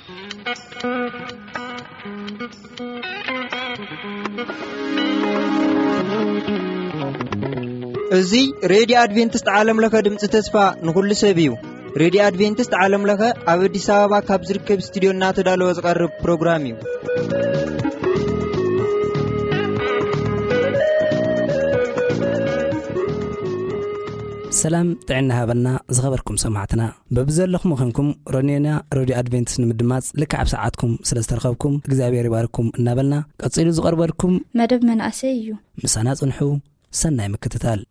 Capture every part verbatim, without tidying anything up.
እዙይ ሬዲዮ አድቬንቲስት ዓለም ለኸ ድምጽ ተስፋ ንኹሉ ሰብ እዩ። ሬዲዮ አድቬንቲስት ዓለም ለኸ ኣብ አዲስ አበባ ካብ ዝርከብ ስቱዲዮ እናተዳለወ ዝቐርብ ፕሮግራም እዩ። ሰላም ጥዕና ሃበና ዝኸበርኩም ሰማዕትና በብዘለኹም ኾንኩም ሮኔና ሬዲዮ አድቬንቲስት ንምድማጽ ልክዓብ ሰዓትኩም ስለዝተረኸብኩም እግዚአብሔር ይባርኩም እናበልና ቀጽሉ ዝቐርበልኩም መደብ መናእሰይ እዩ። ምሳና ጽንሑ ሰናይ ምክትታል።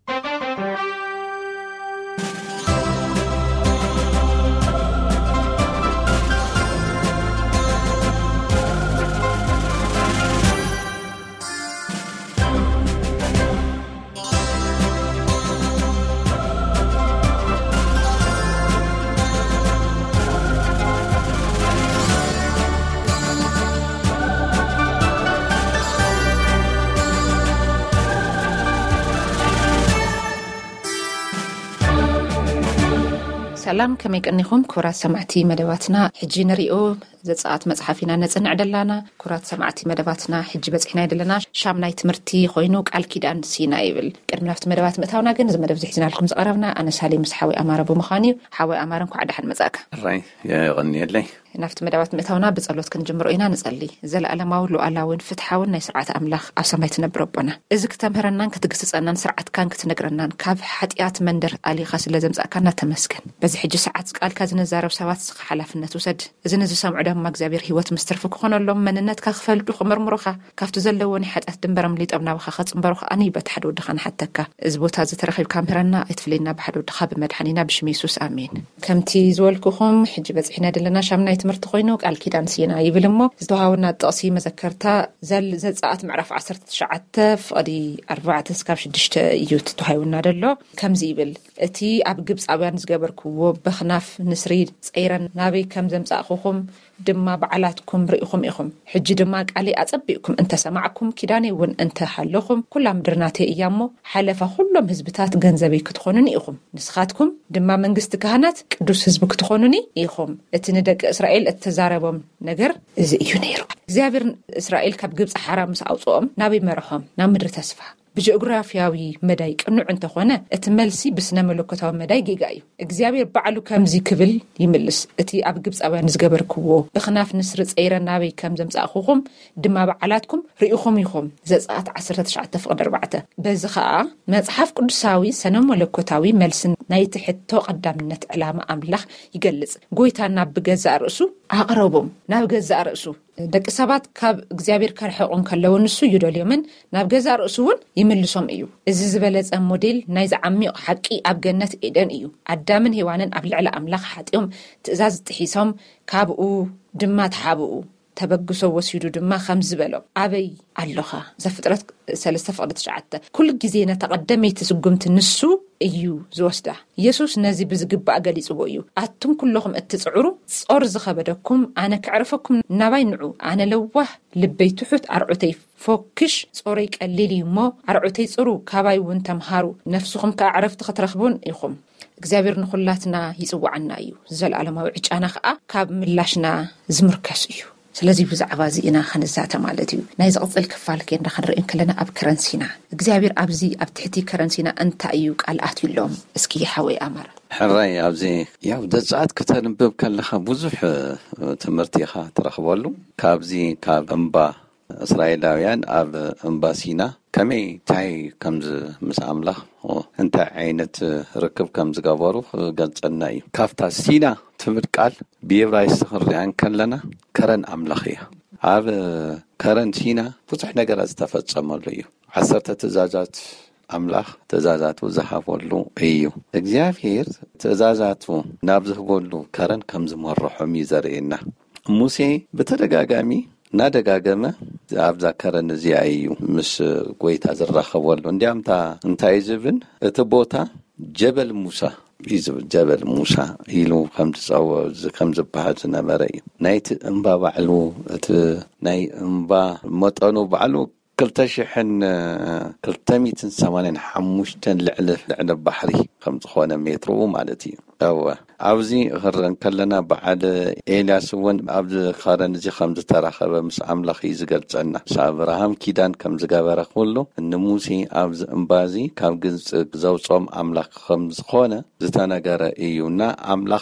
ሰላም ከመይ ቀኒኹም ኩራት ሰማዕቲ መደባትና ሕጂ ንሪኦ ዘጻአት መጽሓፊና ነጽንዕ ደላና ኩራት ሰማዕቲ መደባትና ሕጂ በጽሕና ይደለና ሻምናይ ትምህርቲ ኮይኑ ቃል ኪዳን ሲና ይብል ቅድምናፍቲ መደባት ምእታውና ግን ዝመደብ ዝሕዝናልኩም ዝቐረብና ኣነ ሳሌም ሓዊ ኣማረ ብምዃኑ ሓዊ ኣማረ እንኳ ዓዳሕን መጻእካ ራይ የቀኒየለይ ናፍቲ መደባት ምእታውና ብጸሎት ክንጅምሮ ኢና ንጸሊ ዘለዓለማዊ ሉዓላውን ፍትሓውን ናይ ስርዓት ኣምላኽ ኣብ ሰማይ ትነብረቦና እዚ ክተምህረናን ክትግስጸናን ስርዓትካን ክትነግረናን ካብ ሓጢኣት መንደር ኣሊኻ ስለ ዘምጻእካና ተመስገን በዚ ሕጂ ሰዓት ቃልካ ዝነዛረብ ሰባት ሓላፍነት ውሰድ እዚ ንዝሰምዑ ድማ እግዚአብሔር ህይወት ምስትርፍ ክኾነሎም መንነትካ ክፈልጡ ክምርምሩኻ ካብቲ ዘለዎን ሓጢኣት ድንበሮም ሊጠብናብኻ ከጽምበሩኻ ኣነ በትሓደ ወድኻ ንሓተካ እዚ ቦታ ዝተረኺብካ ምህረና ኣይትፍለይና ብሓደ ወድኻ ብመድሓኒና ብሽም ኢየሱስ ኣሜን። ከምቲ ዝበልኩኹም ሕጂ በጽሕና ደለና ሻምናይ ትምህርቲ ኮይኑ ቃል ኪዳን ሲና ይብል እሞ ዝተዋሃበና ጥቕሲ መዘከርታ ዘጻአት ምዕራፍ ዓሰርተ ትሽዓተ ፍቕዲ ኣርባዕተ እስካብ ሽዱሽተ እዩ ተዋሂቡና ደሎ ከምዚ ይብል እቲ ኣብ ግብጻውያን ዝገበርክዎ በኽናፍ ንስሪ ጸይረን ናበይ ከም ዘምጻእኹም ድማ በዓላትኩም ርኢኹም ኢኹም ሕጂ ድማ ቃሌ ኣጸቢእኩም እንተሰማዕኩም ኪዳኔ እውን እንተሃለኹም ኩላ ምድርናቴ እያሞ ሓለፋ ኩሎም ህዝብታት ገንዘበይ ክትኾኑኒ ኢኹም ንስኻትኩም ድማ መንግስቲ ካህናት ቅዱስ ህዝቢ ክትኾኑኒ ኢኹም እቲ ንደቂ እስራኤል እተዛረቦም ነገር እዚ እዩ ነይሩ። እግዚአብሔር እስራኤል ካብ ግብጽ ሓራ ምስ ኣውጽኦም ናበይ መርሖም ናብ ምድሪ ተስፋ ብጂኦግራፊያዊ መዳይ ቅኑዕ እንተኾነ እቲ መልሲ ብስነ መለኮታዊ መዳይ ጌጋ እዩ። እግዚአብሔር ባዕሉ ከምዚ ክብል ይምልስ እቲ ኣብ ግብጻውያን ዝገበርክዎ ብኽናፍ ንስሪ ጸይረን ናበይ ከም ዘምጻእኹም ድማ በዓላትኩም ርኢኹም ኢኹም ዘጻአት ዓሰርተ ትሽዓተ ፍቕዲ ኣርባዕተ በዚ ኸዓ መጽሓፍ ቅዱሳዊ ሰነ መለኮታዊ መልስን ናይቲ ሕቶ ቀዳምነት ዕላማ ኣምላኽ ይገልጽ። ጎይታ ናብ ገዛእ ርእሱ ኣቕረቦም ናብ ገዛእ ርእሱ ደቂ ሰባት ካብ እግዚአብሔር ከርሕቆም ከለዉ ንሱ ይደልዮምን ናብ ገዛእ ርእሱ እውን ይምልሶም እዩ። እዚ ዝበለጸ ሞዴል ናይ ዝዓሚቕ ሓቂ ኣብ ገነት ኤደን እዩ። ኣዳምን ሔዋንን ኣብ ልዕሊ ኣምላኽ ሓጢኦም ትእዛዝ ጥሒሶም ካብኡ ድማ ተሓብኡ ተበግሶ ወሲዱ ድማ ከም ዝበሎም ኣበይ ኣለኻ ዘፍጥረት ሰለስተ ፍቕዲ ትሽዓተ ኩሉ ግዜ ነተቐደመይቲ ስጉምቲ ንሱ እዩ ዝወስዳ። ኢየሱስ ነዚ ብዝግባእ ገሊጽዎ እዩ። ኣቱም ኩለኹም እትጽዕሩ ጾር ዝኸበደኩም ኣነ ክዕርፈኩም ናባይ ንዑ ኣነ ለዋህ ልበይ ትሑት ኣርዑተይ ፎክሽ ጾረይ ቀሊል እሞ ኣርዑተይ ጽሩ ካባይ እውን ተምሃሩ ነፍስኹም ከዕረፍቲ ክትረኽቡን ኢኹም። እግዚአብሔር ንኹላትና ይጽዋዓና እዩ። ዘለዓለማዊ ዕጫና ከዓ ካብ ምላሽና ዝምርከስ እዩ። ስለዚህ ብዛዕባ እዚ ኢና ክንዛተ ማለት እዩ። ናይ ዝቕጽል ክፋል ከንዳ ክንርኢን ከለና ኣብ ከረንሲና እግዚአብሔር ኣብዚ ኣብ ትሕቲ ከረንሲና እንታይ እዩ ቃልኣት ይሎም እስኪ ሓወይ ኣማረ ሕራይ ኣብዚ ያው ዘጻአት ከተንብብ ከለኻ ብዙሕ ትምህርቲ ኢኻ ትረኽበሉ ካብዚ ካብ እምባ እስራኤላውያን ኣብ እምባ ሲና ከመይ ታይ ከምዝ ምስ ኣምላኽ እንታይ ዓይነት ርክብ ከም ዝገበሩ ገልጸና እዩ። ካብታ ሲና ትብል ቃል ብዕብራይስጥ ክንርአን ከለና ከረን ኣምላኽ እያ። ኣብ ከረን ሲና ብዙሕ ነገራት ዝተፈጸመሉ እዩ። ዓሰርተ ትእዛዛት ኣምላኽ ትእዛዛቱ ዝሃበሉ እዩ። እግዚአብሔር ትእዛዛቱ ናብ ዝህበሉ ከረን ከም ዝመርሖም ይዘርእየና። ሙሴ በተደጋጋሚ ናደጋገመ ኣብዛ ከረን እዚኣ እዩ ምስ ጎይታ ዝራኸበሉ። እንዲያምታ እንታይ ዝብን እቲ ቦታ ጀበል ሙሳ ይዝብል ጀበል ሙሳ ኢሉ ከም ዝጸውዖ ከም ዝበሃል ዝነበረ እዩ። ናይቲ እምባ ባዕሉ እቲ ናይ እምባ መጠኑ ባዕሉ كلتشحن كلتميتن سمانين حموشتن لعلة لعلة بحري خمس خوانا مترو مالتي أو عاوزي غرن كلنا بعد إيلاس ون عبد خارن زي خمس تراخب مس عمل خيز قرصنا سابراهام كيدان كم زجابر خلو النموسي عبد إمبازي كم جز زوجهم عمل خمس خوانا زتنا جرا إيونا عمل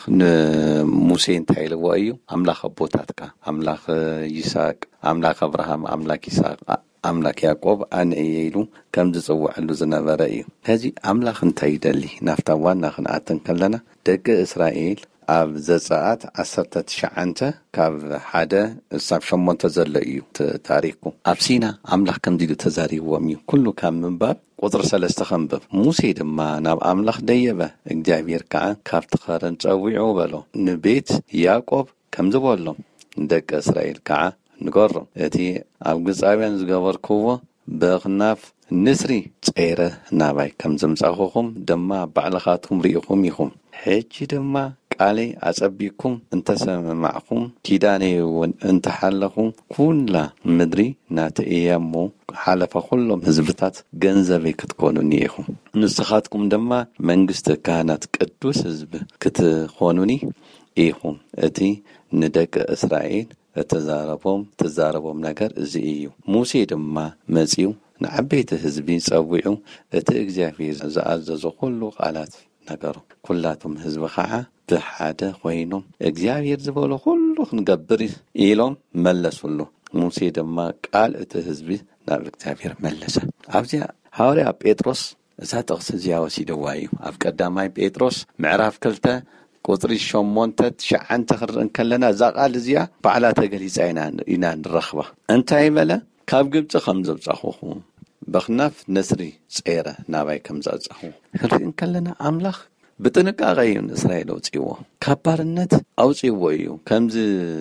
موسين تايلو أيو عمل خبوتاتك عمل يساق عمل أبراهام عمل يساق أملاك يعقوب أن ييلو كم تزوع له زنابرة إيو هذه أملاك انتايدلي نفتوان نخن عتن كلنا دق إسرائيل أب زساعات عصرت تشعنته كاب حدا صاب شمون تزل إيو تاريخه أبسينا أملاك كم ديدو تزاري وميو كله كان من باب قدر سلسة خنبب موسى دما ناب أملاك ديبه إجابير كعن كاب تخارن تزوعه بلو نبيت يعقوب كم زوالهم دق إسرائيل كعن نقرر أتي أبغز أبين زجاور كوه بغناف نسري صيره نابي كم زمزاخهم دما بعلخاتهم ريقهم يخم هيك دما قالي أصبيكم انت سمعكم كيداني وانت حلكم كل مدري نات ايامو حلف كلهم حزبتات ገንዘቤ ክትኮኑኒ ኢኹም ንስኻትኩም ድማ መንግስት ካህናት ቅዱስ ህዝብ ክትኾኑኒ ኢኹም እቲ ንደቂ እስራኤል ተዛረቦም ተዛረቦም ነገር እዚ እዩ ሙሴ ድማ መጺው ንዓበይቲ ህዝቢ ጸዊዑ እቲ እግዚአብሔር ዝኣዘዞ ኩሉ ቃላት ነገሩ ኩላቶም ህዝቢ ከዓ ብሓደ ኮይኖም እግዚአብሔር ዝበሎ ኩሉ ክንገብር ኢሎም መለሱሉ ሙሴ ድማ ቃል እቲ ህዝቢ ናብ እግዚአብሔር መለሰ ኣብዚያ ሐዋርያ ጴጥሮስ እሳተቕስ ዝያወሲ ደዋዩ ኣብ ቀዳማይ ጴጥሮስ ምዕራፍ ክልተ ቁጥሪ ሸሞንተ ትሽዓንተ ክርን ከለና ዛቃል እዚያ ባዕላ ተገሊጻ ኢና ንረኽባ እንታይ በለ ካብ ግብጽ ከም ዘብጻኹኹም በኽናፍ ነስሪ ጸይረ ናባይ ከም ዘጻኹ ክርን ከለና አምላኽ ብጥንቃቄ እስራኤል ወጽይዎ ካብ ባርነት አውጽይዎ እዩ ከምዝ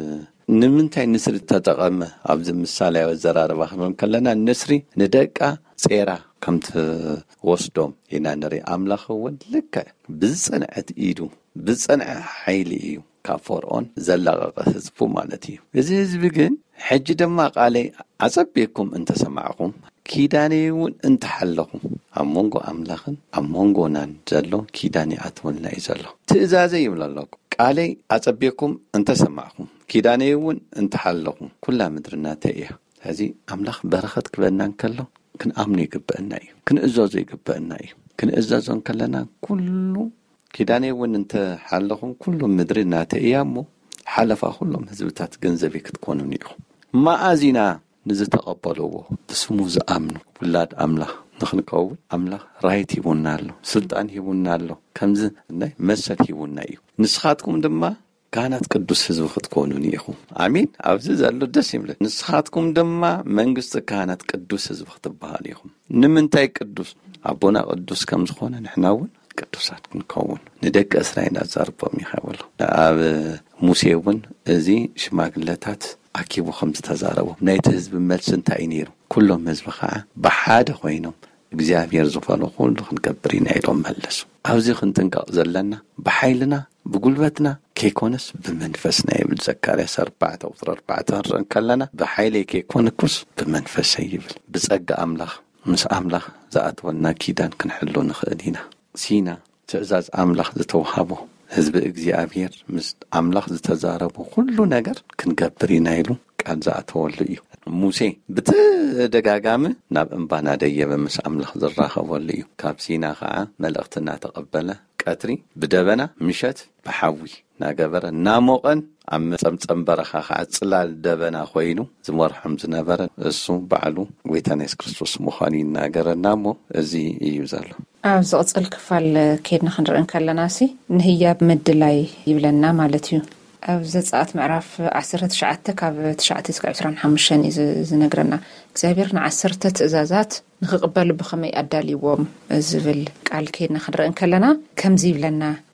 ንምንታይ ንስሪ ተጠቀመ ኣብዚ ምሳሌ ዘራረባ ክርን ከለና ንስሪ ንደቃ ጸይራ ከምት ወስዶም ኢና ነሪ አምላኽ ወን ልከ ብጽንዐት ኢዱ ብጽንዐ ኃይሊ እዩ ካብ ፈርዖን ዘላቀቀ ህዝቡ ማለት እዩ እዚ ህዝቢ ግን ሕጂ ድማ ቃለይ አጸብየኩም እንተ ሰማዕኩም ኪዳኔውን እንተ ሓለኹም ኣብ መንጎ አምላኽን ኣብ መንጎናን ዘሎ ኪዳኔ ኣትወልና እዩ ዘሎ ትእዛዘ ይብለለኩ ቃለይ አጸብየኩም እንተ ሰማዕኩም ኪዳኔውን እንተ ሓለኹም ኩላ ምድርና ተእያ እዚ አምላኽ በረኸት ክበናን ከሎ ክንኣምኑ ይግበአና እዩ ክንእዘዞ ይግበአና እዩ ክንእዘዞን ከለና ኩሉ ኪዳኔውን እንተ ሓለኹም ኩሉ ምድርና ተእያሞ ሓለፋ ኩሎም ህዝብታት ገንዘብ ክትኮኑን እዩ ማኣዚና ንዝተቐበልዎ ብስሙ ዝኣምኑ ውላድ አምላኽ ንኽንከውን አምላኽ ራይት ይቡና ኣሎ ስልጣን ይቡና ኣሎ ከምዚ ናይ መሰል ይቡና እዩ ንስኻትኩም ድማ ካህናት ቅዱስ ህዝብ ክትኮኑን ኢኹም አሜን ኣብዚ ዘሎ ደስ ይብል ንስኻትኩም ድማ መንግስት ካህናት ቅዱስ ህዝብ ክትበሃል ኢኹም ንምንታይ ቅዱስ አቦና ቅዱስ ከም ዝኾነ ንሕናውን ቅዱሳት ክንከውን ንደቂ እስራኤል አዛርቦም ይኸውሉ ኣብ ሙሴውን እዚ ሽማግለታት አኪቡ ከም ዝተዛረቦም ናይቲ ህዝብ መልስ እንታይ ነይሩ ኩሎም ህዝብ ከዓ ብሓደ ኮይኖም እግዚአብሔር ዝፈሎ ሁሉ ክንገብር ኢና ኢሎም መለሱ ኣብዚ ክንጥንቀቕ ዘለና ብሓይልና ብጉልበትና ከይኮነስ ብመንፈስና ይብል ዘካርያስ ኣርባዕተ ቁጥሪ ኣርባዕተ ርን ከለና ብሓይለ ከይኮንኩስ ብመንፈስ ይብል ብጸጋ አምላኽ ምስ አምላኽ ዘኣትወና ኪዳን ክንሕሉ ንኽእል ኢና ሲና ትእዛዝ አምላኽ ዝተውሃቦ ህዝቢ እግዚአብሔር ምስ አምላኽ ዝተዛረቦ ሁሉ ነገር ክንገብር ኢና ኢሉ ቃል ዘኣተወሉ እዩ ሙሴ ብተደጋጋሚ ናብ እምባና ደየበ ምስ አምላኽ ዝራኸበሉ እዩ ካብ ሲና ከዓ መልእኽትና ተቐበለ ቀትሪ ብደበና ምሸት ብሓዊ ናገበረ ናሞቐን ኣብ መጸምጸም በረኻ ከዓ ጽላል ደበና ኮይኑ ዝመርሖም ዝነበረ እሱ ባዕሉ ጌታና ኢየሱስ ክርስቶስ ምዃኑ ይናገረና እሞ እዚ እዩ ዘሎ ኣብ ዝቕጽል ክፋል ከይድና ክንርአን ከለናሲ ንህያብ ምድላይ ይብለና ማለት እዩ ኣብ ዘጸአት ምዕራፍ ዓሰርተ ትሽዓተ ካብ ትሽዓተ እስካብ ዒስራን ሓሙሽተ እዩ ዝነግረና እግዚአብሔር ንዓሰርተ ትእዛዛት ንኽቕበሉ ብኸመይ ኣዳልይዎም ዝብል ቃል ከይድና ክንርአን ከለና ከምዚ ይብለና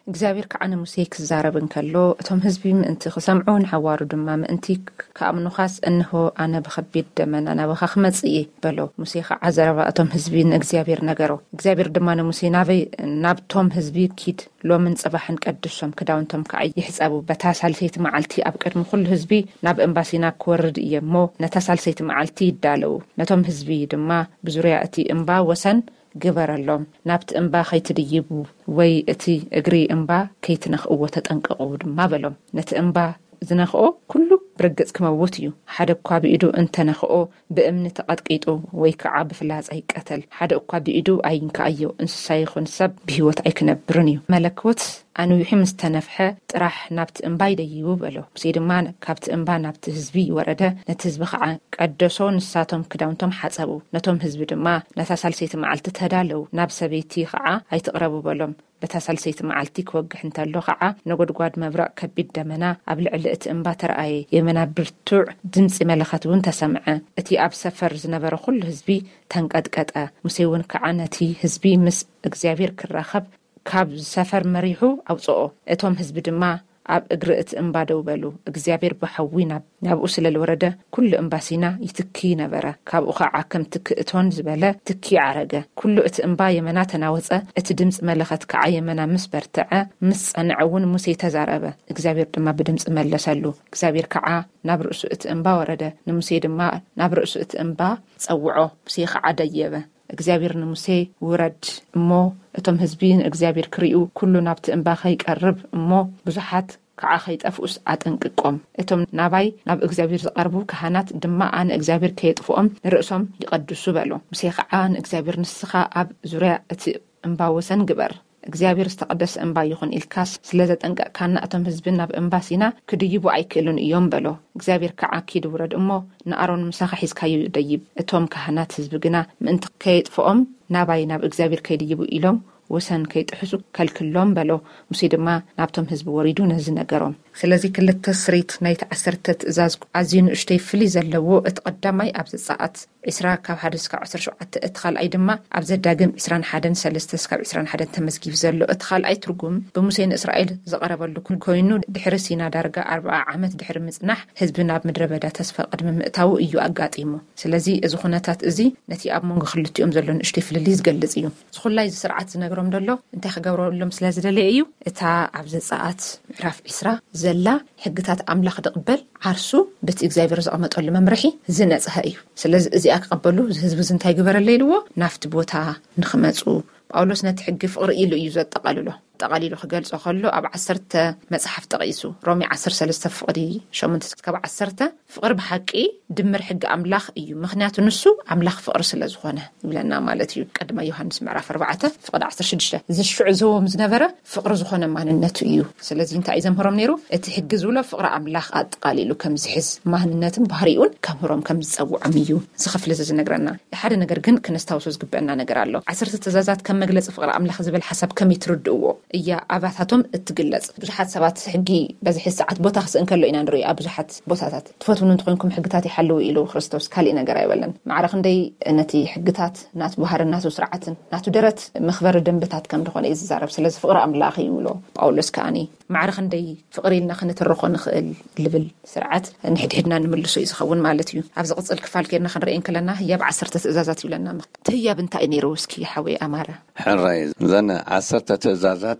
እግዚአብሔር ከዓነ ሙሴ ክዛረብን ከሎ እቶም ህዝቢ ምእንቲ ክሰምዑን ሓዋሩ ድማ ምእንቲ ከኣምኑኻስ እንሆ ኣነ ብኸቢድ ደመና ናብኻ ክመጽእ በሎ ሙሴ ከዓ ዘረባ እቶም ህዝቢ ንእግዚአብሔር ነገሮ እግዚአብሔር ድማ ንሙሴ ናበይ ናብቶም ህዝቢ ኪድ ሎምን ጽባሕን ቀድሶም ክዳውንቶም ከዓ ይሕጸቡ በታ ሳልሰይቲ መዓልቲ ኣብ ቅድሚ ኩሉ ህዝቢ ናብ እምባሲና ክወርድ እየሞ ነታ ሳልሰይቲ መዓልቲ ይዳለው ነቶም ህዝቢ ድማ ብዙርያ እቲ እምባ ወሰን ግበረሎም ናብቲ እምባ ከይትድይቡ ወይ እቲ እግሪ እምባ ከይትነኽእዎ ተጠንቀቁ ድማ በሎም ነቲ እምባ ዝነኽኦ ኩሉ ብርግጽ ክመውት እዩ ሓደ እኳ ብኢዱ እንተነኽኦ ብእምኒ ተቐጥቂጡ ወይ ከዓ ብፍላጻ ይቀተል ሓደ እኳ ብኢዱ ኣይንከኣዮ እንስሳ ይኹን ሰብ ብህይወት ኣይክነብርን እዩ መለኮት ኣንዊሒ ምስ ተነፍሐ ጥራሕ ናብቲ እምባ ይደይቡ በሎ ሙሴ ድማ ካብቲ እምባ ናብቲ ህዝቢ ወረደ ነቲ ህዝቢ ከዓ ቀደሶ ንሳቶም ክዳውንቶም ሓጸቡ ነቶም ህዝቢ ድማ ነታ ሳልሰይቲ መዓልቲ ተዳለው ናብ ሰበይቲ ከዓ ኣይትቕረቡ በሎም በታ ሳልሰይቲ መዓልቲ ክወግሕ እንተሎ ከዓ ነጎድጓድ መብራቅ ከቢድ ደመና ኣብ ልዕሊ እቲ እምባ ተረኣየ የመና ብርቱዕ ድምፂ መለኸት እውን ተሰምዐ እቲ ኣብ ሰፈር ዝነበረ ኩሉ ህዝቢ ተንቀጥቀጠ ሙሴ እውን ከዓ ነቲ ህዝቢ ምስ እግዚአብሔር ክራኸብ ካብ ሰፈር መሪሑ ኣውጽኦ እቶም ህዝቢ ድማ ኣብ እግሪ እቲ እምባ ደው በሉ እግዚአብሔር ብሓዊ ናብኡ ስለልወረደ ኩሉ እምባሲና ይትኪ ነበረ ካብኡ ከዓ ከም ትክእቶን ዝበለ ትኪ ዓረገ ኩሉ እቲ እምባ የመና ተናወፀ እቲ ድምጽ መለኸት ከዓ የመና ምስ በርትዐ ምስ ጸንዐውን ሙሴ ተዛረበ እግዚአብሔር ድማ ብድምጽ መለሰሉ እግዚአብሔር ከዓ ናብ ርእሱ እቲ እምባ ወረደ ንሙሴ ድማ ናብ ርእሱ እቲ እምባ ጸውዖ ሙሴ ከዓ ደየበ እግዚአብሔር ንሙሴ ውረድ እሞ እቶም ህዝቢ እግዚአብሔር ክሪኡ ኩሉ ናብቲ እምባ ከይቀርብ እሞ ብዙሓት ከዓ ከይጠፍኡስ አጠንቅቆም እቶም ናባይ ናብ እግዚአብሔር ዝቀርቡ ካህናት ድማ አነ እግዚአብሔር ከይጥፎም ንርእሶም ይቀድሱ በሎ ሙሴ ከዓ ንእግዚአብሔር ንስኻ ኣብ ዙርያ እቲ እምባ ወሰን ግበር እግዚአብሔር ዝተቀደሰ እምባ ይኹን ኢልካስ ስለዘጠንቀቅካና እቶም ህዝቢ ናብ እምባሲና ክድይቡ ኣይክእሉን እዮም በሎ እግዚአብሔር ከዓ ኪድ ውረድ እሞ ንኣሮን ምሳኻ ሒዝካዮ ደይብ እቶም ካህናት ህዝቢ ግና ምእንቲ ከይጥፎም ናባይ ናብ እግዚአብሔር ከይድይቡ ኢሎም ወሰን ከይጥሕሱ ከልክሎም በሎ ሙሴ ድማ ናብቶም ህዝቢ ወሪዱ ነዚ ነገሮም ስለዚ ክልተ ስሪት ናይ ተዓሰርተ ትእዛዝ ኣዝዩ ንእሽተይ ፍልይ ዘለዎ እቲ ቀዳማይ ኣብ ዘጻኣት عشرة ካብ ሓደ እስካብ ዓሰርተ ሸውዓተ እቲ ካልኣይ ድማ ኣብ ዘዳግም عشرين واحد ሰለስተ እስካብ عشرين واحد ተመዝጊብ ዘሎ እቲ ካልኣይ ትርጉም ብሙሴ ንእስራኤል ዘቀረበሉ ኮይኑ ድሕሪ ሲና ዳርጋ ኣርባዓ ዓመት ድሕሪ ምጽናሕ ህዝቢ ናብ ምድረ በዳ ተስፋ ቅድሚ ምእታው እዩ ኣጋጢሙ ስለዚ እዚ ኩነታት እዚ ነቲ ኣብ መንጎ ክልቲኦም ዘሎ ንእሽተይ ፍልይ ዝገልጽ እዩ ዝኹላይ ስርዓት ዝነገሮም ደሎ እንታይ ክገብረሎም ስለዝደለየ እዩ እታ ኣብ ዘጻኣት ምዕራፍ عشرة ዘላ ሕግታት ኣምላኽ ድቅበል ዓርሱ በቲ እግዚአብሔር ዘቀመጠሉ መምርሒ ዝነጽሐ እዩ ስለዚ እዚ ኣቀበሉ ህዝቢ እንታይ ግበረለ ኢልዎ ናፍቲ ቦታ ንኽመጹ ጳውሎስ ነቲ ሕጊ ፍቅሪ ኢሉ እዩ ዘጠቃልሎ ጠቃሊሉ ክገልጾ ከሎ ኣብ عشرة መጽሐፍ ተቂሱ ሮሚ عشرة ሰለስተ ፍቅሪ ሸሞንተ እስካብ عشرة ፍቅሪ ብሓቂ ድምር ሕጊ ኣምላኽ እዩ ምክንያቱ ንሱ ኣምላኽ ፍቅሪ ስለ ዝኾነ ይብለና ማለት እዩ ቀድማ ዮሐንስ ምዕራፍ أربعة ፍቅሪ عشرة وستة ዝሽዑ ዘዎም ዝነበረ ፍቅሪ ዝኾነ ማንነቱ እዩ ስለዚ እንታይ ዘምህሮም ነይሩ እቲ ሕጊ ዝብሎ ፍቅሪ ኣምላኽ ኣጠቃሊሉ ከም ዝሕዝ ማንነትን ባህሪኡን ከምሮም ከም ዝጸውዖም እዩ ዝኽፍለ ዝነግረና ሓደ ነገር ግን ክነስታውሶ ዝግበአና ነገር ኣሎ عشرة ትእዛዛት ከም መግለጽ ፍቅሪ ኣምላኽ ዝብል ሓሳብ ከም ይትርድእዎ እያ ኣባታቶም እትግለጽ ብዙሓት ሰባት ሕጊ በዝሕ ሰዓት ቦታ ክስእንከሎ ኢና ንርኢ ኣብ ብዙሓት ቦታታት ትፈትውኑ እንትኮንኩም ሕግታት ይሓልው ኢሉ ክርስቶስ ካልእ ነገር ኣይበለን ማዕረኽ እንደይ ነቲ ሕግታት ናት ባህር ናት ስርዓትን ናት ደረት መኽበር ደንብታት ከም ዝኾነ ይዛረብ ስለዚ ፍቅሪ ኣምላኽ ይብሎ ጳውሎስ ከኣኒ ማዕረኽ እንደይ ፍቅሪ ኢልና ክንተርኾ ንኽእል ልብል ስርዓት ንሕድሕድና ንምልሶ ይዝኸውን ማለት እዩ ኣብ ዝቕጽል ክፋል ከርና ክንርአን ከለና ህያብ عشرة ትእዛዛት ይብለና ትህያብ እንታይ ነይሩ እስኪ ሓወይ ኣማረ ሕራይ ዘነ عشرة ትእዛዛት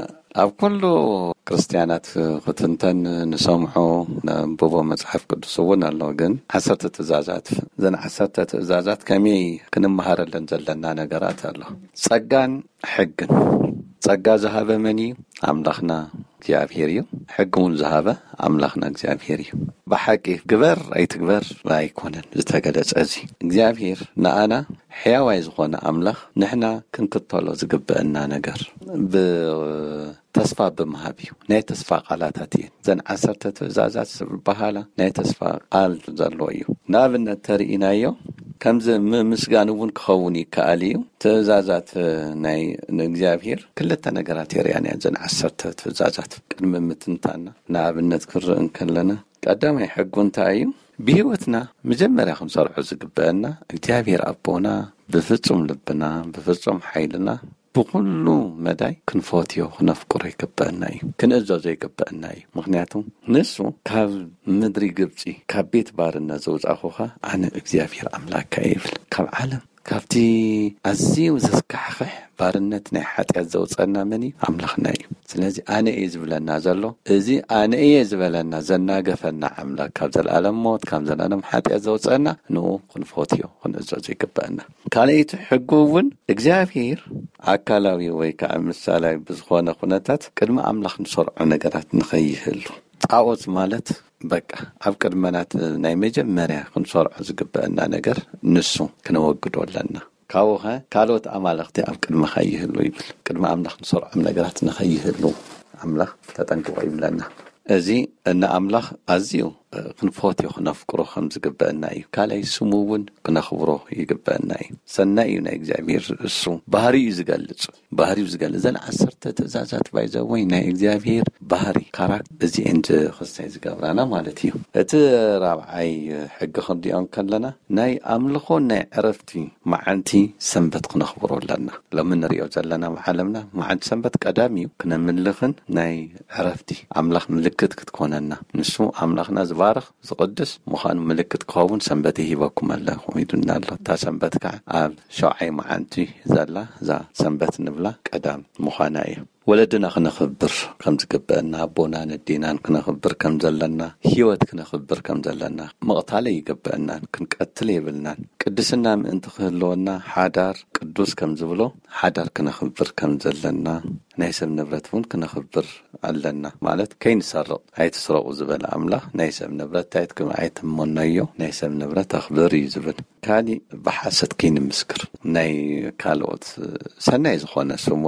ኣብ ኩሉ ክርስቲያናት ክትንተን ንሰምዖ ንብቦ መጽሐፍ ቅዱስ እውን ኣሎ ግን عشرة ትእዛዛት ዘን عشرة ትእዛዛት ከመይ ክንመሃረለን ዘለና ነገራት ኣሎ ጸጋን ሕግን ጸጋ ዝሃበ መን ኣምላኽና እግዚአብሔር እዩ ሕግውን ዝሃበ ኣምላኽና እግዚአብሔር እዩ ብሓቂ ግበር ኣይትግበር ኣይኮነን ዝተገለጸ እዚ እግዚአብሔር ንኣና ሕያዋይ ዝኾነ ኣምላኽ ንሕና ክንክተሎ ዝግበአና ነገር ብተስፋ ብምሃብ እዩ ናይ ተስፋ ቃላታት እየን ዘን عشرة ትእዛዛት ዝበሃላ ናይ ተስፋ ቃል ዘሎ እዩ ንኣብነት ተርኢናዮ ከምዚ ምስጋን እውን ክኸውን ይከኣል እዩ ትእዛዛት ናይ ንእግዚአብሔር ክልተ ነገራት የርያና ዘን عشرة ትእዛዛት ቅድሚ ምትንታና ንኣብነት ክርአን ከለና ቀዳማይ ሕጉ እንታይ እዩ ብህይወትና መጀመርያ ክንሰርሖ ዝግበአና እግዚአብሔር ኣቦና ብፍጹም ልብና ብፍጹም ሓይልና ብኩሉ መዳይ ክንፈትዮ ክነፍቅሮ ይግበአና እዩ ክንእዘዞ ይግበአና እዩ ምክንያቱ ንሱ ካብ ምድሪ ግብፂ ካብ ቤት ባርነት ዘውፃኹኻ ኣነ እግዚአብሔር ኣምላክካ ይብል ካብ ዓለም ካብቲ ኣዝዩ ዘስካሕክሕ ባርነት ናይ ሓጢያት ዘውፀና መን እዩ ኣምላኽና እዩ ስለዚ ኣነ እየ ዝብለና ዘሎ እዚ ኣነ እየ ዝበለና ዘናገፈና ኣምላክ ካብ ዘለኣለም ሞት ካብ ዘለኣለም ሓጢያት ዘውፀና ንኡ ክንፈትዮ ክንእዘዞ ይግበአና ካልኣይቲ ሕጉ እውን እግዚአብሔር ኣካላዊ ወይ ከዓ ምሳላዊ ብዝኾነ ኩነታት ቅድሚ ኣምላኽ ንሰርዖ ነገራት ንኸይህሉ ጣዖት ማለት በቃ ኣብ ቅድመናት ናይ መጀመርያ ክንሰርዖ ዝግበአና ነገር ንሱ ክነወግዶ ኣለና ካብኡኸ ካልኦት ኣማልኽቲ ኣብ ቅድመኻ ይህሉ ይብል ቅድሚ ኣምላኽ ንሰርዖም ነገራት ንኸይህሉ ኣምላኽ ተጠንቅቆ ይብለና እዚ እና ኣምላኽ ኣዝዩ ክንፈትዮ ክነፍቅሮ ከም ዝግበአና እዩ ካልኣይ ስሙ እውን ክነኽብሮ ይግበአና እዩ ሰናይ እዩ ናይ እግዚአብሔር እሱ ባህሪኡ ዝገልጽ ባህሪኡ ዝገልጽ ዘን ዓሰርተ ትእዛዛት ባይዘወይ ናይ እግዚአብሔር ባህሪ ካራክተር እዚአን ክስታይ ዝገብራና ማለት እዩ እቲ ራብዓይ ሕጊ ክንዲኦም ከለና ናይ ኣምልኾ ናይ ዕረፍቲ መዓልቲ ሰንበት ክነኽብሮ ኣለና ሎሚ ንሪኦ ዘለና ዓለምና መዓልቲ ሰንበት ቀዳሚ እዩ ክነምልኽን ናይ ዕረፍቲ ኣምላኽ ምልክት ክትኮነና ንሱ ኣምላኽና ባርኽ ዝቅድስ ምዃኑ ምልክት ክኸውን ሰንበት ይሂበኩም ኣለኹ ኢሉና ኣሎ ታ ሰንበት ከዓ ኣብ ሸውዓይ መዓልቲ ዘላ እዛ ሰንበት ንብላ ቀዳም ምዃና እዩ ወለድና ክነኽብር ከም ዝግበአና ኣቦና ነዲናን ክነኽብር ከም ዘለና ህይወት ክነኽብር ከም ዘለና መቕታለ ይግበአና ክንቀትል የብልናን ቅድስና ምእንቲ ክህልወና ሓዳር ቅዱስ ከም ዝብሎ ሓዳር ክነኽብር ከም ዘለና ናይ ሰብ ንብረት እውን ክነኽብር ኣለና ማለት ከይንሰርቕ ኣይትስረቑ ዝበለ ኣምላኽ ናይ ሰብ ንብረት ታይትክም ኣይትመነዮ ናይ ሰብ ንብረት ኣኽብር እዩ ዝብል ካሊእ ብሓሰት ከይንምስክር ናይ ካልኦት ሰናይ ዝኾነ ስሞ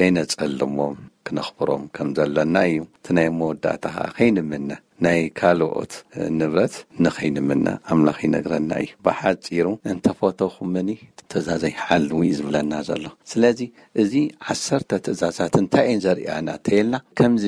ከይነፀልሞም ክነኽብሮም ከም ዘለና እዩ እቲ ናይ መወዳእታ ከይንምነ ናይ ካልኦት ንብረት ንኸይንምነ ኣምላኽ ይነግረና እዩ ብሓፂሩ እንተፈተኹምኒ ትእዛዘይ ሓልው ዝብለና ዘሎ ስለዚ እዚ ዓሰርተ ትእዛዛት እንታይ እየን ዘርእያና ተየልና ከምዚ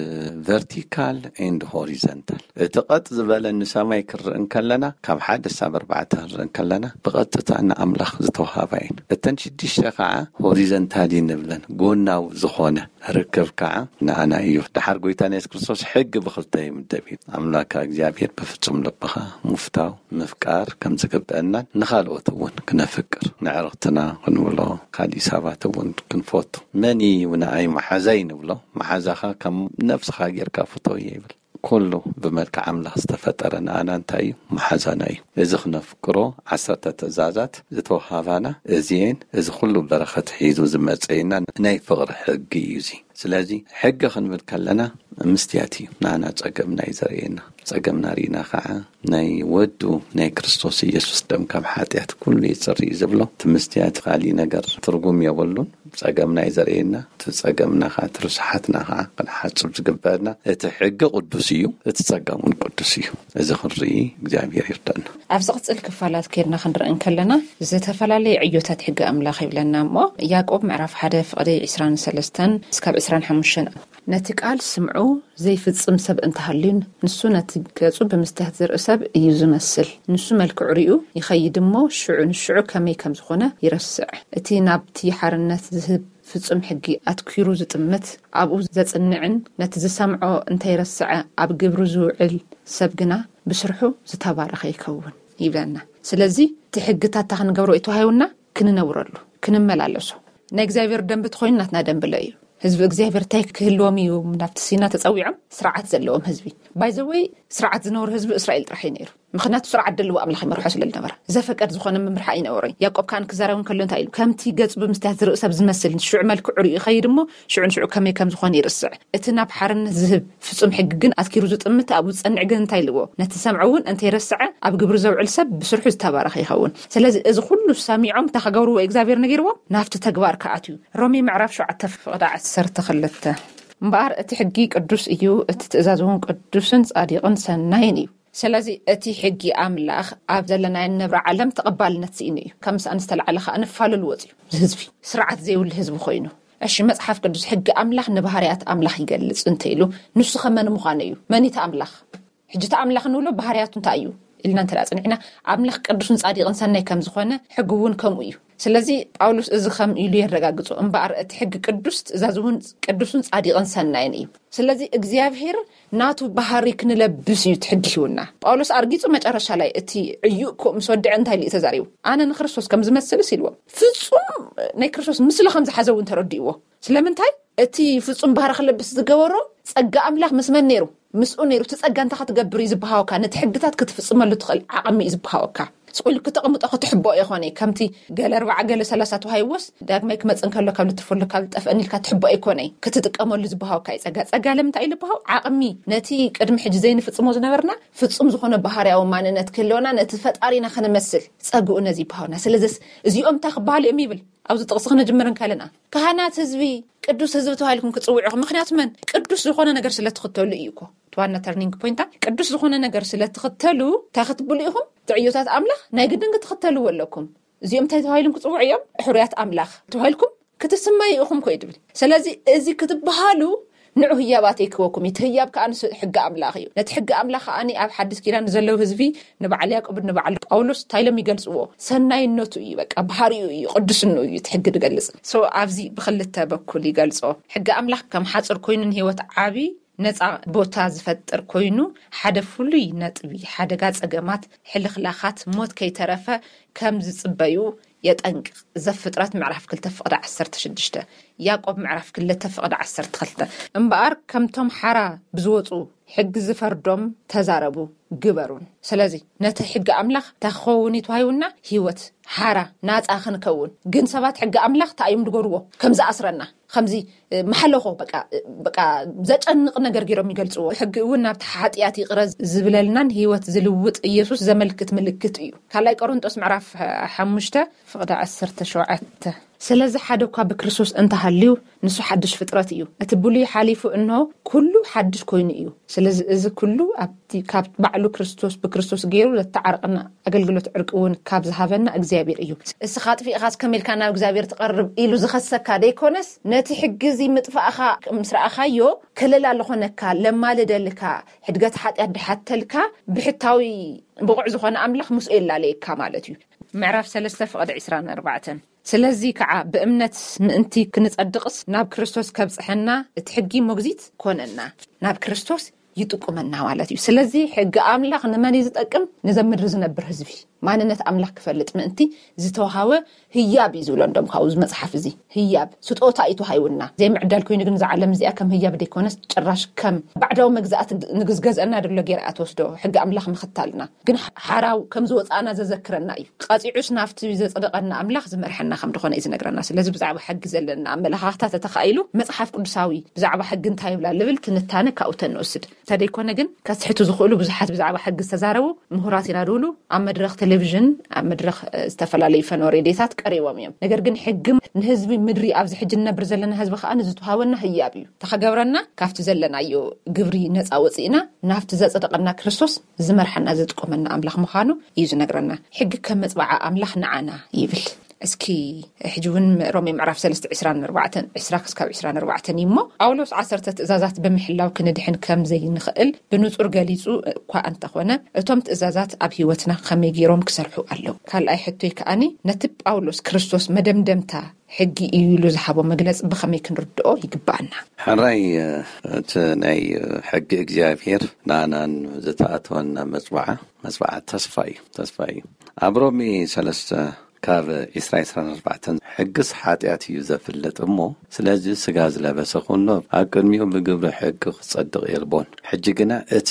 ብቨርቲካል ኤንድ ሆሪዘንታል እቲ ቀጥ ዝበለ ንሰማይ ክርአን ከለና ካብ ሓደ ሳብ ኣርባዕተ ክርአን ከለና ብቐጥታ ንኣምላኽ ዝተዋሃባ እየን እተን ሽዱሽተ ከዓ ሆሪዘንታል ንብለን ጎናው ዝኾነ ርክብ ከዓ ንኣና እዩ ድሓር ጎይታና ኢየሱስ ክርስቶስ ሕጊ ብኽልተ ይምደብ ኣምላክ እግዚአብሔር ብፍጹም ልብኻ ምፍታው ምፍቃር ከም ዝግበአና ንኻልኦት እውን ክነፍቅር ንዕረኽትና ክንብሎ ካሊእ ሰባት እውን ክንፈቱ መን እዩ ንኣይ መሓዛይ ንብሎ መሓዛኻ ከም ነፍስኻ ጌርካ ፍቶ ይብል ኩሉ ብመልክዕ ኣምላኽ ዝተፈጠረ ንኣና እንታይ እዩ መሓዛና እዩ እዚ ክነፍቅሮ ዓሰርተ ትእዛዛት ዝተዋሃባና እዚአን እዚ ኩሉ በረኸት ሒዙ ዝመፀየና ናይ ፍቕሪ ሕጊ እዩ እዚ ስለዚ ሕጊ ክንብል ከለና ምስትያት እዩ ንኣና ፀገምና እዩ ዘርእየና ፀገምና ሪእና ከዓ ናይ ወዱ ናይ ክርስቶስ ኢየሱስ ደም ካብ ሓጢያት ኩሉ ይፅርይ ዝብሎ እቲ ምስትያት ካሊእ ነገር ትርጉም የብሉን ፀገምና እዩ ዘርእየና እቲ ፀገምና ከዓ ትርስሓትና ከዓ ክንሓፅብ ዝግበአና እቲ ሕጊ ቅዱስ እዩ እቲ ፀገም እውን ቅዱስ እዩ እዚ ክንርኢ እግዚኣብሔር ይርዳእና ኣብዚ ቅፅል ክፋላት ከይድና ክንርአን ከለና ዝተፈላለዩ ዕዮታት ሕጊ ኣምላኽ ይብለና እሞ ያዕቆብ ምዕራፍ ሓደ ፍቕዲ ዒስራን ሰለስተን እስካብ ዒስራን ሓሙሽተን ነቲ ቃል ስምዑ ዘይፍጽም ሰብ እንተሃልዩን ንሱ ነቲ ገጹ ብምስትያት ዝርኢ ሰብ እዩ ዝመስል ንሱ መልክዑ ርኡ ይኸይድ እሞ ሽዑ ንሽዑ ከመይ ከም ዝኾነ ይረስዕ እቲ ናብቲ ሓርነት ዝህብ ፍጹም ሕጊ ኣትኪሩ ዝጥምት ኣብኡ ዘጽንዕን ነቲ ዝሰምዖ እንተይረስዐ ኣብ ግብሩ ዝውዕል ሰብ ግና ብስርሑ ዝተባረኸ ይከውን ይብለና ስለዚ እቲ ሕግታት ክንገብሮ እተዋሂቡና ክንነብረሉ ክንመላለሱ ናይ እግዚአብሔር ደንቢ ትኾይኑ ናትና ደንብለ እዩ ህዝቢ እግዚአብሔር ታይ ክህልዎም እዩ ናብቲ ሲና ተጸዊዖም ስርዓት ዘለዎም ህዝቢ ባይዘወይ ስርዓት ዝነብር ህዝቢ እስራኤል ጥራሕ ነይሩ ምኽንያቱ ስርዓት ደልዎ ኣምላኽ ይመርሖ ስለዝነበረ ዘፈቀድ ዝኾነ መምርሓ ይነበረ ያዕቆብ ካን ክዛረቡን ከሎ እንታይ ኢሉ ከምቲ ገጽ ብምስትያት ዝርኢ ሰብ ዝመስል ሽዑ መልክዑ ርኡ ይኸይድ እሞ ሽዑ ንሽዑ ከመይ ከም ዝኾነ ይርስዕ እቲ ናብ ሓርነት ዝህብ ፍጹም ሕጊ ግን ኣትኪሩ ዝጥምት ኣብኡ ዝጸንዕ ግን እንታይ ልዎ ነቲ ሰምዑ እውን እንተይረስዐ ኣብ ግብሪ ዘውዕል ሰብ ብስርሑ ዝተባረኸ ይኸውን ስለዚ እዚ ኩሉ ሰሚዖም ተኸገብርዎ እግዚአብሔር ነጊርዎም ናብቲ ተግባር ከኣትዩ ሮሜ ምዕራፍ ሸውዓተ ፍቕዲ ዓሰርተ ክልተ እምበኣር እቲ ሕጊ ቅዱስ እዩ እቲ ትእዛዝ እውን ቅዱስን ጻዲቕን ሰናይን እዩ ስለዚ እቲ ሕጊ ኣምላኽ ኣብ ዘለናይ ነብራ ዓለም ተቐባልነት ሲኢኑ እዩ ከም ምሳን ዝተለዓለ ከዓ ንፋለሉ ወፅዩ ህዝቢ ስርዓት ዘይብሉ ህዝቢ ኮይኑ እሺ መጽሓፍ ቅዱስ ሕጊ ኣምላኽ ንባህርያት ኣምላኽ ይገልጽ እንተይሉ ንሱ ከመን ምዃነ እዩ መኒታ ኣምላኽ ሕጅታ ኣምላኽ ንብሎ ባህርያቱ እንታይ እዩ ኢልና እንተላጽንዕና ኣምላኽ ቅዱስን ጻዲቕን ሰናይ ከም ዝኾነ ሕጊ እውን ከምኡ እዩ ስለዚ ጳውሎስ እዚ ከም ኢሉ ይረጋግጹ እምባር እቲ ሕጊ ቅዱስ ትእዛዙን ቅዱስን ጻዲቅን ሰናይን እዩ ስለዚ እግዚአብሔር ናቱ ባህሪ ክንለብስ እዩ ትሕጊውና ጳውሎስ አርጊጹ መጨረሻ ላይ እቲ ዕዩእ ከም ስወድዕ እንታይ ልኢ ተዛሪቡ ኣነ ንክርስቶስ ከም ዝመስልስ ኢልዎ ፍጹም ናይ ክርስቶስ ምስሊ ከም ዝሓዘውን ተረዲእዎ ስለምንታይ እቲ ፍጹም ባህሪ ክለብስ ዝገበሮ ጸጋ ኣምላኽ መስመን ነይሩ ምስኡ ነይሩ ትጸጋ እንታ ክትገብር ይዝብሃወካ ነቲ ሕግታት ክትፍጽመሉ ትኽእል ዓቕሚ ይዝብሃወካ ስቁል ከተቀምጦ ክትሕቦ ይኾነ ከምቲ ገለ ኣርባዓ ገለ ሰላሳ ተዋይወስ ዳግማይ ክመጽን ከሎ ካብ ልትፈሉ ካብ ጠፍአኒልካ ትሕቦ ይኮነ ክትጥቀመሉ ዝብሃወካ ጸጋ ጸጋ ለምንታይ ልብሃው ዓቕሚ ነቲ ቅድሚ ሕጂ ዘይንፍጽሞ ዝነበርና ፍጹም ዝኾነ ባህርያዊ ማንነት ክህልወና ነቲ ፈጣሪና ክንመስል ጸጉኡ ነዚ ይብሃውና ስለዚህ እዚኦም ታኽባሉ እዮም ይብል ኣብዚ ጥቕስ ክነጅምርን ከለና ካህናት ህዝቢ ቅዱስ ህዝቢ ተባሂልኩም ክጽውዑኹም ምክንያቱ መን ቅዱስ ዝኾነ ነገር ስለትኽተሉ እዩ እኮ ተዋና ተርኒንግ ፖይንታ ቅዱስ ዝኾነ ነገር ስለትኽተሉ ታኽትብሉ ኢኹም ትዕዮታት ኣምላኽ ናይ ግድን ክትኽተሉ ኣለኩም እዚኦም እንታይ ተባሂሎም ክጽውዑ እዮም ሕሩያት ኣምላኽ ተባሂልኩም ክትስማዩ ኢኹም ኮ ይድብል ስለዚ እዚ ክትበሃሉ ንዑ ህያባት ይክወኩም ይትህያብ ከኣንስ ሕጊ ኣምላኽ እዩ ነቲ ሕጊ ኣምላኽ ኣኒ ኣብ ሓድስ ኪዳን ዘለው ህዝቢ ንበዓል ያዕቆብ ንበዓል ጳውሎስ ታይሎም ይገልጽዎ ሰናይነቱ እዩ በቃ ባህሪኡ እዩ ቅዱስነቱ እዩ ትሕጊ ድገልጽ ሶ ኣብዚ ብኽልተ በኩል ይገልጾ ሕጊ ኣምላኽ ከም ሓጽር ኮይኑን ህይወት ዓቢ ነፃ ቦታ ዝፈጥር ኮይኑ ሓደ ፍሉይ ነጥቢ ሓደጋ ጸገማት ሕልኽላኻት ሞት ከይተረፈ ከም ዝጽበዩ የጠንቅ ዘፍጥረት ምዕራፍ ክልተ ፍቕዲ ዓሰርተ ሽዱሽተ ያዕቆብ ምዕራፍ ክልተ ፍቕዲ ዓሰርተ ክልተ እምበኣር ከምቶም ሓራ ብዝወፁ ሕጊ ዝፈርዶም ተዛረቡ ግበሩን ስለዚ ነቲ ሕጊ ኣምላኽ ተኸውን ይተዋይውና ህይወት ሓራ ናፃ ክንከውን ግን ሰባት ሕጊ ኣምላኽ ታይም ድገርዎ ከምዚ ኣስረና ከምዚ መሐለኾ በቃ በቃ ዘጨንቕ ነገር ገይሮም ይገልጽዎ ሕጊ እውን ናብ ሓጢያት ይቕረዝ ዝብለልናን ህይወት ዝልውጥ ኢየሱስ ዘመልክት ምልክት እዩ ካልኣይ ቆሮንጦስ ምዕራፍ ሓሙሽተ ፍቕዲ ዓሰርተ ሸውዓተ ስለዚ ሓደ እኳ ብክርስቶስ እንተሃልዩ ንሱ ሓድሽ ፍጥረት እዩ እቲ ብሉይ ሓሊፉ እንሆ ኩሉ ሓድሽ ኮይኑ እዩ ስለዚ እዚ ኩሉ ኣብቲ ካብ ባዕሉ ክርስቶስ ብክርስቶስ ገይሩ ዘተዓርቅና ኣገልግሎት ዕርቂ እውን ካብ ዝሃበና እግዚአብሔር እዩ እስኻ ጥፊእኻስ ከመልካ ናብ እግዚአብሔር ተቐርብ ኢሉ ዝኸሰካ ደይኮነስ ነቲ ሕጊዚ ምጥፋእኻ ምስራእኻዮ ከለላ ለኾነካ ለማልደልካ ሕድገት ሓጢያት ድሓተልካ ብሕታዊ ብቑዕ ዝኾነ ኣምላኽ ምስኡ የላለየካ ማለት እዩ ምዕራፍ ሰለስተ ፍቕዲ ዒስራን ኣርባዕተ ስለዚ ከዓ ብእምነት ምእንቲ ክንጸድቕስ ናብ ክርስቶስ ከብጽሐና እቲ ሕጊ ሞግዚት ኮነና ናብ ክርስቶስ ይጥቁመና ማለት እዩ ስለዚ ሕጊ ኣምላኽ ንመን ዝጠቅም ንዘምድር ዝነብር ህዝቢ ማንነት ኣምላኽ ክፈልጥ ምእንቲ ዝተውሃወ ህያብ እዩ ዝብሎ እንደም ካብኡ መጽሓፍ እዚ ህያብ ስጦታ እዩ ተዋሂቡና ዘይምዕዳል ኮይኑ ግን ዝዓለም እዚኣ ከም ህያብ ደይኮነስ ጭራሽ ከም ባዕዳዊ መግዛእት ንግዝገዝአና ድሎ ጌርኣ ተወስዶ ሕጊ ኣምላኽ ምኽታልና ግን ሓራው ከም ዝወፃና ዘዘክረና እዩ ቃጺዑስ ናፍቲ ዘጽደቐና ኣምላኽ ዝመርሐና ከም ድኾነ እዩ ዝነግረና ስለዚ ብዛዕባ ሕጊ ዘለና ኣመለኻኽታት ተተኻኢሉ መጽሓፍ ቅዱሳዊ ብዛዕባ ሕጊ እንታይ ይብላ ልብል ትንታነ ካብኡ ተንወስድ ተደይኮነ ግን ከስሕቱ ዝኽእሉ ብዙሓት ብዛዕባ ሕጊ ዝተዛረቡ ምሁራት ኢና ድብሉ ኣብ መድረኽ ቴሌቪዥን ኣብ መድረኽ ዝተፈላለዩ ፈኖ ሬድዮታት ቀሪቦም እዮም ነገር ግን ሕጊ ንህዝቢ ምድሪ ኣብዚ ሕጂ ነብር ዘለና ህዝቢ ከዓ ንዝተዋሃበና ህያብ እዩ ተኸገብረና ካብቲ ዘለናዮ ግብሪ ነፃ ወፂእና ናፍቲ ዘጽደቐና ክርስቶስ ዝመርሐና ዝጥቆመና ኣምላኽ ምዃኑ እዩ ዝነግረና ሕጊ ከም መጽባዓ ኣምላኽ ንዓና ይብል እስኪ ሕጂውን ሮሜ ምዕራፍ ሰለስተ ዒስራን ኣርባዕተ ዒስራ ክሳብ ዒስራን ኣርባዕተ ይሞ ጳውሎስ ዓሰርተ ትእዛዛት ብምሕላው ክንድሕን ከም ዘይንኽእል ብንጹር ገሊጹ እኳ እንተኾነ እቶም ትእዛዛት ኣብ ህይወትና ከመይ ገይሮም ክሰርሑ ኣለዉ ካልኣይ ሕቶይ ከኣኒ ነቲ ጳውሎስ ክርስቶስ መደምደምታ ሕጊ እዩ ኢሉ ዝሃቦ መግለጽ ብኸመይ ክንርድኦ ይግባአና ሓራይ እቲ ናይ ሕጊ እግዚአብሔር ናናን ዝተኣተወና መጽዋዓ መጽዋዓ ተስፋ እዩ ተስፋ እዩ ኣብ ሮሜ ሰለስተ ካብ ኢስራኤል ዒስራን ኣርባዕተ ሕግስ ሓጢያት እዩ ዘፍልጥ እሞ ስለዚ ስጋ ዝለበሰ ኩሉ ኣብ ቅድሚኡ ብግብሪ ሕጊ ክጸድቕ የልቦን ሕጂ ግና እቲ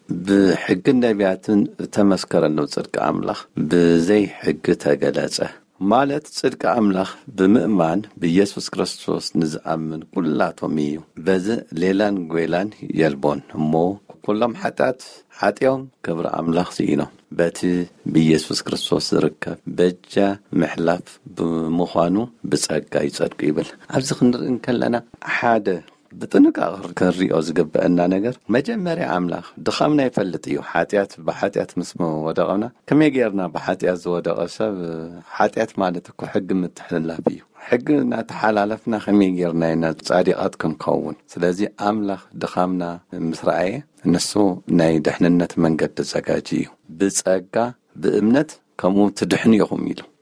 ብሕጊ ነቢያትን ተመስከረሉ ጽድቂ ኣምላኽ ብዘይ ሕጊ ተገለጸ ማለት ጽድቂ ኣምላኽ ብምእማን ብኢየሱስ ክርስቶስ ንዝኣምን ኩላቶም እዩ በዚ ሌላን ጐይላን የልቦን እሞ ኩሎም ሓጢያት ሓጢኦም ክብሪ ኣምላኽ ስኢኖም በቲ ብኢየሱስ ክርስቶስ ዝርከብ በጃ ምሕላፍ ብምዃኑ ብጸጋ ይጸድቁ ይብል ኣብዚ ክንርኢ ከለና ሓደ ብጥንቃቄ ክንሪኦ ዝግበአና ነገር መጀመርያ ኣምላኽ ድኻምና ይፈልጥ እዩ ሓጢያት ብሓጢያት ምስ ወደቐና ከመይ ጌርና ብሓጢያት ዝወደቐ ሰብ ሓጢያት ማለት እኮ ሕጊ ምትሕልላፍ እዩ ሕጊ እናተሓላለፍና ከመይ ጌርና ኢና ጻዲቃት ክንከውን ስለዚ ኣምላኽ ድኻምና ምስ ረኣየ ንሱ ናይ ድሕንነት መንገዲ ዘጋጂ እዩ ብጸጋ ብእምነት ከምኡ ትድሕኑ ኢኹም ኢሉ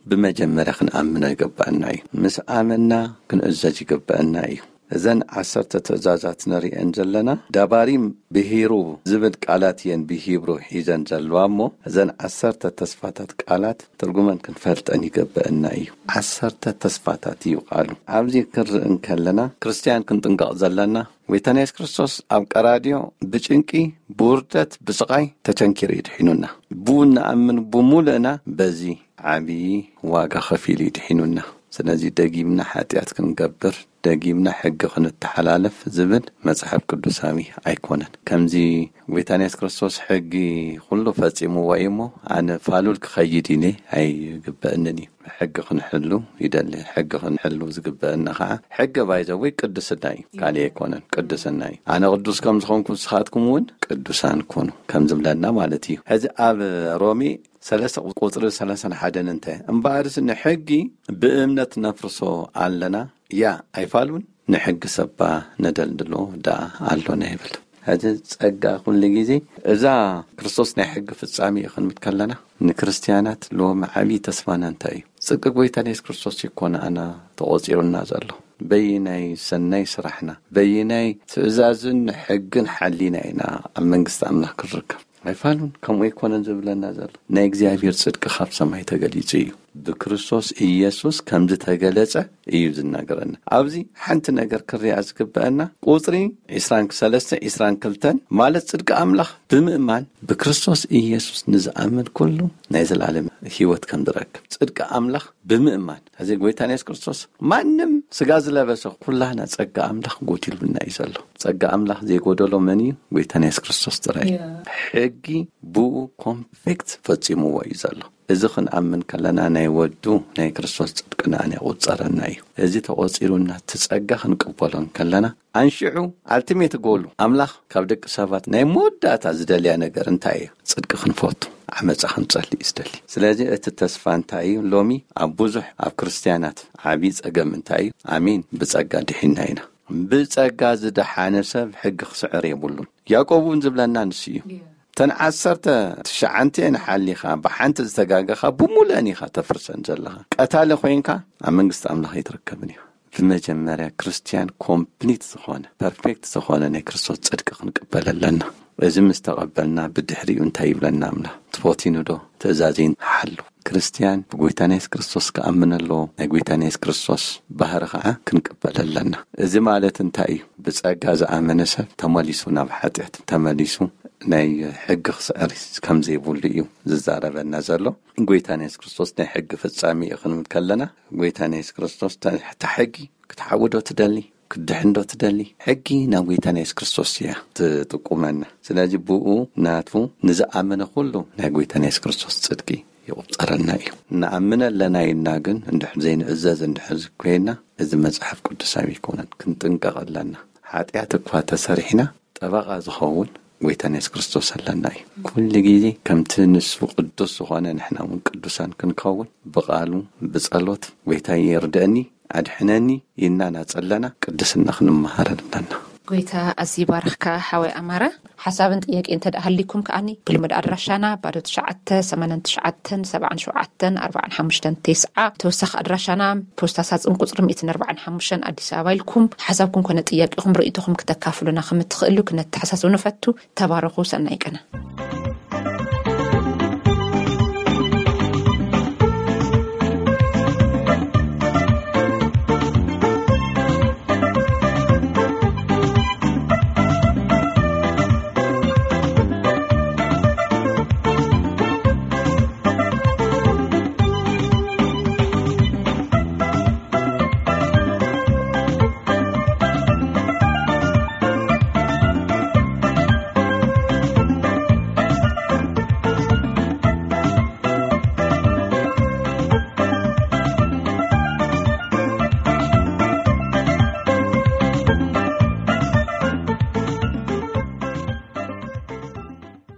بمجمرة خنأمنا يقبأنا أيه مس آمنا كنأزج يقبأنا أيه إذن عسرت تأزازات نري أنجلنا داباريم بهيرو زبد قالاتين بهيبرو حيزان جلوامو إذن عسرت تصفاتات قالات ترجمان كنفلت أن يقبأنا أيه عسرت تصفاتات يقالوا عاوزي كر إنكلنا كريستيان كنت نقع زلنا ويتانيس كريستوس أم كراديو بجنكي بوردت بسقاي تتنكر يدحينونا بون أمن بمولنا بزي عبي واقع خفيل يدحينونا سنزي دقيمنا حاتيات كنقبر دقيمنا حق خنتحلالف زبن مصحف قدسامي أيكونن كمزي ويتانيس كريستوس حقي كله فاتيمو وايمو أنا فالولك خيديني أي قبأنني حق خنحلو يدل حق خنحلو زقبأنا خا حق بايزوي قدسناي قال يكونن قدسناي أنا قدس كم زخونكم سخاتكم ون قدسان كونوا كم زملنا مالتي هذا أب رومي ثلاثة قطر ثلاثة حدن انت امبارس ان حقي بأمنة نفرسو علنا يا ايفالون نحق سبا ندلدلو دا علو نهبل هذا تسقى كل جيزي اذا كريستوس نحق في السامي يخن متكلنا ان كريستيانات لو معبي تسفانا انتاي تسقى قويتانيس كريستوس يكون انا توصير النازل بيناي سناي سرحنا بيناي تزازن حق حلينا انا المنقص امنا كرك አይፋሉን ከም ይኮነን ዝብለና ዘሎ ናይ እግዚአብሔር ጽድቅ ካብ ሰማይ ተገሊጹ እዩ በክርስቶስ ኢየሱስ ከም ዝተገለጸ እዩ ዝናገረና ኣብዚ ሓንቲ ነገር ክርያ ዝግበአና ቁጥሪ عشرين ثلاثة عشرين كلتن ማለት ጽድቅ አምላኽ ብምእማን በክርስቶስ ኢየሱስ ንዝኣምን ኩሉ ናይ ዘላለም ህይወት ከም ዝረክብ ጽድቅ አምላኽ ብምእማን እዚ ጌታና ኢየሱስ ክርስቶስ ማንም ስጋ ዝለበሰ ኩላና ጸጋ አምላኽ ጎቲሉና ይሰሎ ጸጋ አምላኽ ዘይጎደሎ መን እዩ ጌታና ኢየሱስ ክርስቶስ ጥራይ ሕጊ ቡ ኮምፕሌክት ፈጽሞ ወይዘሎ እዚ خنأمن كلنا ናይ ወዱ ናይ ክርስቶስ ጽድቅና ናይ ቁጸረና እዩ እዚ ተቆጺሩና ተጸጋ خنقبلون كلنا አንሽዑ አልቲሜት ጎሉ አምላኽ ካብ ደቂ ሰባት ናይ ሞዳታ ዝደልያ ነገር እንታይ እዩ ጽድቅ خنفوت ዓመጻ خنጸልይ ይስደሊ ስለዚህ እቲ ተስፋ እንታይ እዩ ሎሚ ኣብ ብዙሕ ኣብ ክርስቲያናት ዓቢ ጸገም እንታይ እዩ አሜን ብጸጋ ድሕና ኢና ብጸጋ ዝደሓነ ሰብ ሕግ ክስዕር የብሉን ያዕቆብን ዝብለና ንስዩ ተንዓሰርተ ትሽዓንተን ሓሊኻ በሓንቲ ዝተጋገኻ ብሙሉእኒኻ ተፍርሰን ዘለኻ ቀታለ ኮይንካ ኣብ መንግስቲ አምላኽ ይትርከብን እዩ በመጀመርያ ክርስቲያን ኮምፕሊት ዝኾነ ፐርፌክት ዝኾነ ናይ ክርስቶስ ጽድቅ ክንቀበለለና እዚ ምስተቀበልና ብድሕሪኡ እንታይ ይብለና አምላኽ ትፎቲኑዶ ትእዛዜን ሓሉ ክርስቲያን በጌታና ኢየሱስ ክርስቶስ ከአምነሎ ናይ ጌታና ኢየሱስ ክርስቶስ ባህር ከዓ ክንቀበለለና እዚ ማለት እንታይ እዩ ብጸጋ ዝኣመነ ሰብ ተመሊሱ ናብ ኃጢአት ተመሊሱ ናይ ሕግ ክስዕር ከም ዘይብሉ እዩ ዝዛረበና ዘሎ ጌታና ኢየሱስ ክርስቶስ ናይ ሕግ ፍጻሜ ይኹን ከለና ጌታና ኢየሱስ ክርስቶስ ተሕጊ ክትሓውዶ ትደሊ كدحندو تدلي حقي ناويتاني إيس كريستوس يا تقومنا سلاجي بوء ناتفو نزأمنا كله ناويتاني إيس كريستوس تصدقي يوطرنا إيه نأمنا لنا يناقن ندح زين إزاز ندحز كوينا إذا مزحف قدسامي يكون كنت انقغل لنا حتى يعتقوا تسرحنا تبغى زخون ويتاني إيس كريستوس لنا إيه كل جيدي كم تنسو قدس وغانا نحنا من قدسان كنكون بقالو بسألوت ويتاني يرداني أدحناني ينانا تسألنا قدسنا خنمهارنا قويتا أزي بارخكا حوي أمارة حساب انت إياك انت دأهليكم كأني بلمد أدرشانا بادو تشعتة سمانا تشعتة سبعا شعتة أربعا حمشتن تسعة توسخ أدرشانا بوستاسات انقصر مئتين أربعا حمشتن أدساويلكم حسابكم كانت إياك إخم رؤيتكم كتكافلنا خمت تخلو كانت تحساسون فتو تبارخو سنايكنا